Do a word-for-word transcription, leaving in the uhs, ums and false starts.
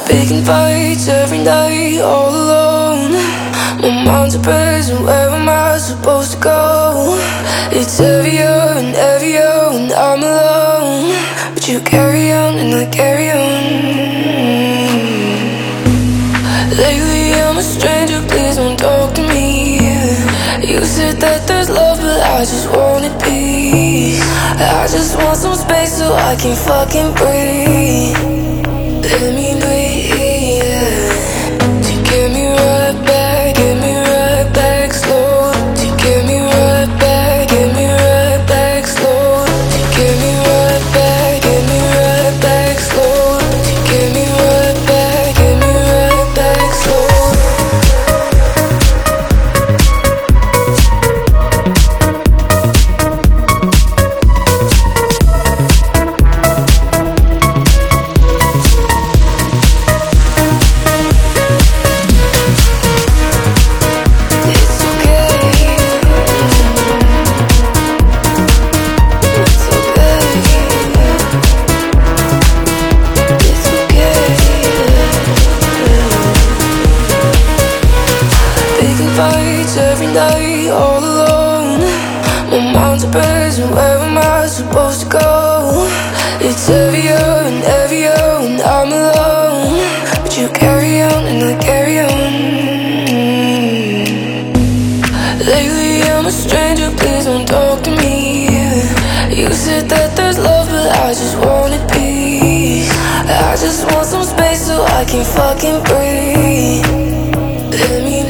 Picking fights every night, all alone. My mind's a prison, where am I supposed to go? It's heavier and heavier when I'm alone, but you carry on and I carry on. Lately I'm a stranger, please don't talk to me. You said that there's love, but I just wanted peace. I just want some space so I can fucking breathe. Let me breathe, yeah. To get me right back, get me right back slow. To get me right back, get me right back slow. To get me right back, get me right back slow. To get me right back, get me right back slow. Fights every night, all alone. My mind's a prison, where am I supposed to go? It's heavier and heavier when I'm alone, but you carry on and I carry on. Lately I'm a stranger, please don't talk to me. You said that there's love, but I just wanted peace. I just want some space so I can fucking breathe. Let me